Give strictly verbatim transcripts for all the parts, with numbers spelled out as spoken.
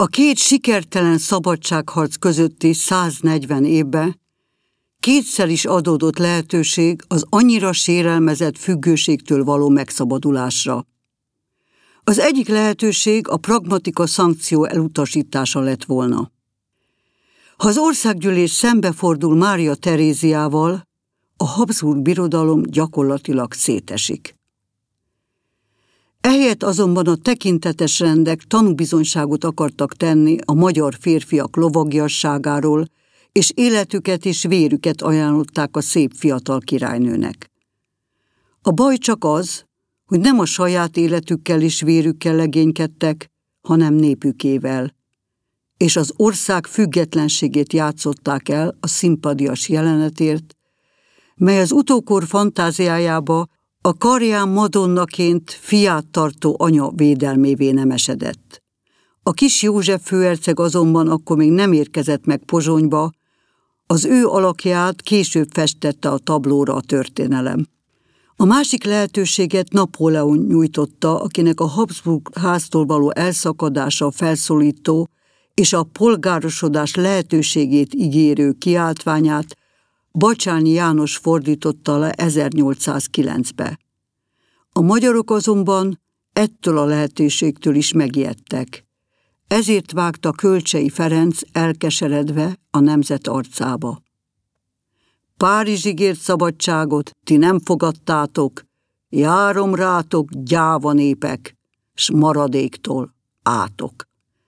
A két sikertelen szabadságharc közötti száznegyven évben kétszer is adódott lehetőség az annyira sérelmezett függőségtől való megszabadulásra. Az egyik lehetőség a pragmatika szankció elutasítása lett volna. Ha az országgyűlés szembefordul Mária Teréziával, a Habsburg birodalom gyakorlatilag szétesik. Ehelyett azonban a tekintetes rendek tanúbizonyságot akartak tenni a magyar férfiak lovagiasságáról, és életüket és vérüket ajánlották a szép fiatal királynőnek. A baj csak az, hogy nem a saját életükkel és vérükkel legénykedtek, hanem népükével, és az ország függetlenségét játszották el a szimpadias jelenetért, mely az utókor fantáziájába a karján madonnaként fiát tartó anya védelmévé nemesedett. A kis József főherceg azonban akkor még nem érkezett meg Pozsonyba, az ő alakját később festette a tablóra a történelem. A másik lehetőséget Napóleon nyújtotta, akinek a Habsburg háztól való elszakadása felszólító és a polgárosodás lehetőségét ígérő kiáltványát Bacsányi János fordította le ezernyolcszázkilencben. A magyarok azonban ettől a lehetőségtől is megijedtek. Ezért vágta Kölcsey Ferenc elkeseredve a nemzet arcába. Párizsig ért szabadságot ti nem fogadtátok, járom rátok, gyáva népek, s maradéktól átok.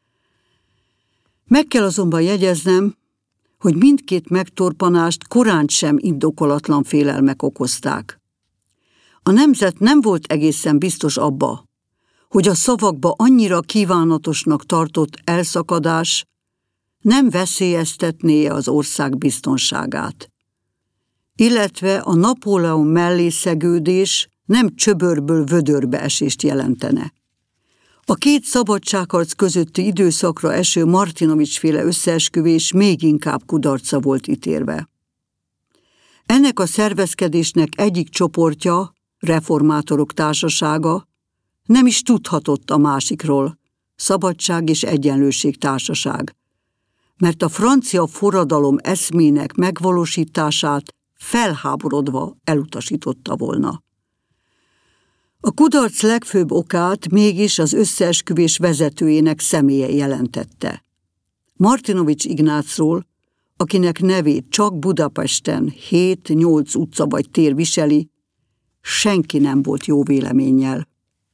Meg kell azonban jegyeznem, hogy mindkét megtorpanást korán sem indokolatlan félelmek okozták. A nemzet nem volt egészen biztos abba, hogy a szavakba annyira kívánatosnak tartott elszakadás nem veszélyeztetné az ország biztonságát. Illetve a Napóleon mellé szegődés nem csöbörből vödörbe esést jelentene. A két szabadságharc közötti időszakra eső Martinovics-féle összeesküvés még inkább kudarcra volt ítélve. Ennek a szervezkedésnek egyik csoportja, Reformátorok Társasága, nem is tudhatott a másikról, Szabadság és Egyenlőség Társaság, mert a francia forradalom eszmének megvalósítását felháborodva elutasította volna. A kudarc legfőbb okát mégis az összeesküvés vezetőjének személye jelentette. Martinovics Ignácról, akinek nevét csak Budapesten hét-nyolc utca vagy tér viseli, senki nem volt jó véleménnyel.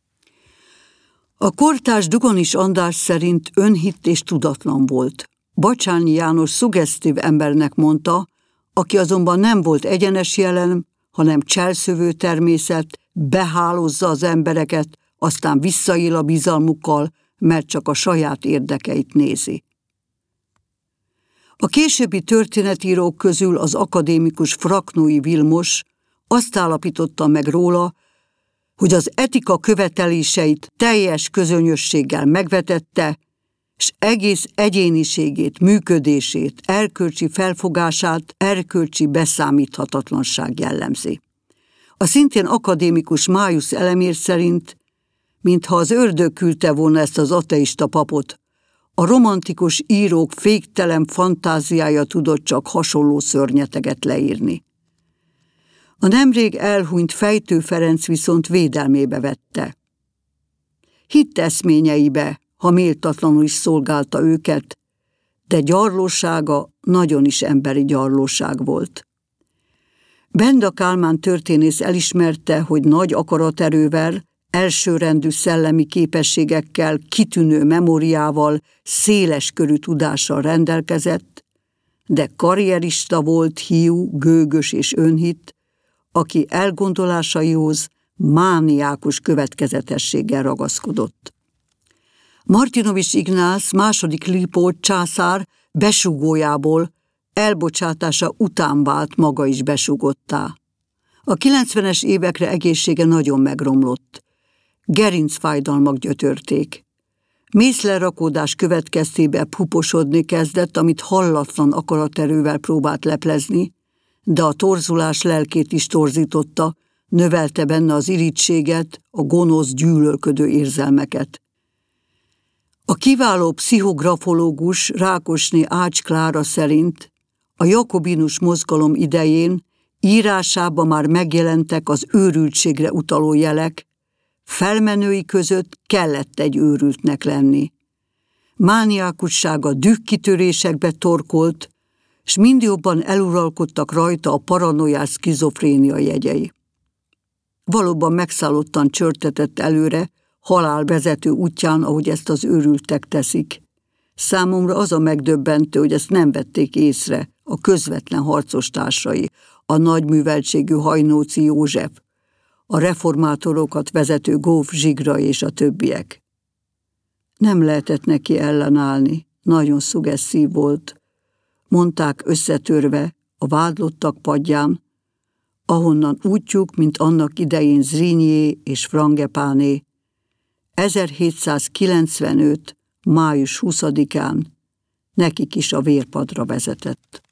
A kortárs Dugonis András szerint önhitt és tudatlan volt. Bacsányi János szuggesztív embernek mondta, aki azonban nem volt egyenes jelen, hanem cselszövő természet, behálozza az embereket, aztán visszaél a bizalmukkal, mert csak a saját érdekeit nézi. A későbbi történetírók közül az akadémikus Fraknói Vilmos azt állapította meg róla, hogy az etika követeléseit teljes közönyösséggel megvetette, s egész egyéniségét, működését, erkölcsi felfogását erkölcsi beszámíthatatlanság jellemzi. A szintén akadémikus Májusz Elemér szerint, mintha az ördög küldte volna ezt az ateista papot, a romantikus írók féktelen fantáziája tudott csak hasonló szörnyeteget leírni. A nemrég elhunyt Fejtő Ferenc viszont védelmébe vette. Hitt eszményeibe, ha méltatlanul is szolgálta őket, de gyarlósága nagyon is emberi gyarlóság volt. Benda Kálmán történész elismerte, hogy nagy akaraterővel, elsőrendű szellemi képességekkel, kitűnő memóriával, széles körű tudással rendelkezett, de karrierista volt, hiú, gőgös és önhitt, aki elgondolásaihoz mániákus következetességgel ragaszkodott. Martinovics Ignác második Lipót császár besúgójából elbocsátása után vált maga is besúgottá. A kilencvenes évekre egészsége nagyon megromlott. Gerincfájdalmak gyötörték. Mészlerakódás következtében puposodni kezdett, amit hallatlan akaraterővel próbált leplezni, de a torzulás lelkét is torzította, növelte benne az irítséget, a gonosz, gyűlölködő érzelmeket. A kiváló pszichografológus Rákosné Ács Klára szerint a jakobinus mozgalom idején írásában már megjelentek az őrültségre utaló jelek, felmenői között kellett egy őrültnek lenni. Mániákussága dühkitörésekbe torkolt, s mind jobban eluralkodtak rajta a paranoiás szkizofrénia jegyei. Valóban megszállottan csörtetett előre, halál vezető útján, ahogy ezt az őrültek teszik. Számomra az a megdöbbentő, hogy ezt nem vették észre a közvetlen harcostársai, a nagyműveltségű Hajnóci József, a reformátorokat vezető Góf Zsigra és a többiek. Nem lehetett neki ellenállni, nagyon szugesszív volt. Mondták összetörve a vádlottak padján, ahonnan útjuk, mint annak idején Zrínyi és Frangepáné, ezerhétszázkilencvenöt. május huszadikán nekik is a vérpadra vezetett.